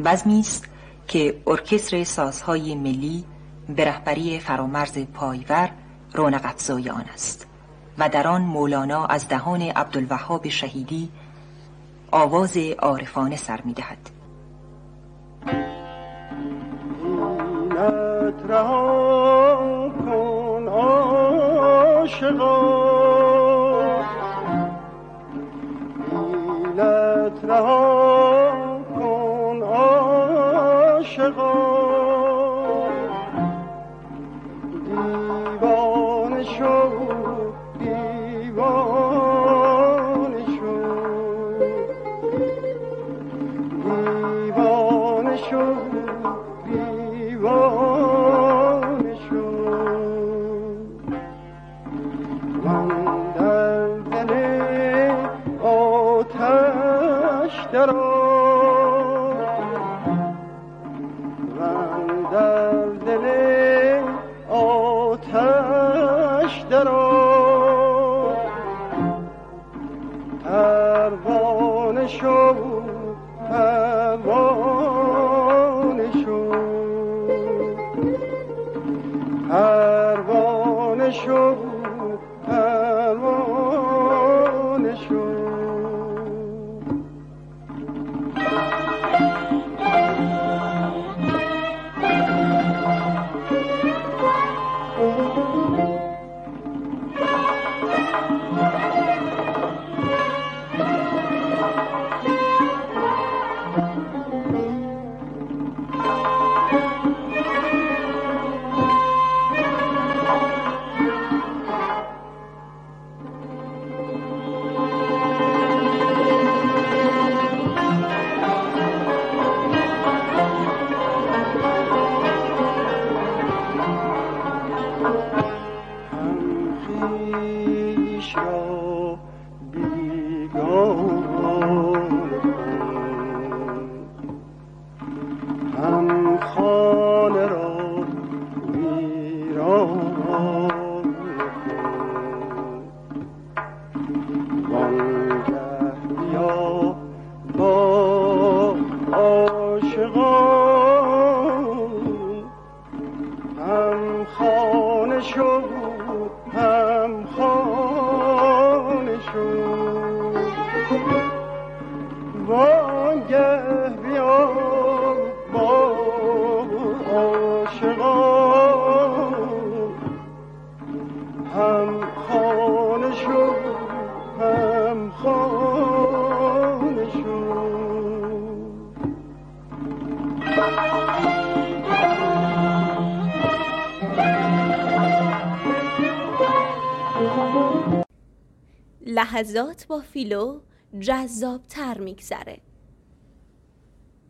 بزمی است که ارکستر سازهای ملی به رهبری فرامرز پایور رونق افزای آن است و در آن مولانا از دهان عبدالوهاب شهیدی آواز عارفانه سر می‌دهد. اینت رها کن عاشقا، اینت رها کن عاشقا، دیوانه شو دیوانه شو، دیوانه شو دیوانه شو. من در دل آتش درآمدم، من در دل آتش درآمدم، پروانه شو پروانه شو، پروانه شو پروانه شو. لحظات با فیلو جذاب‌تر می‌گذره.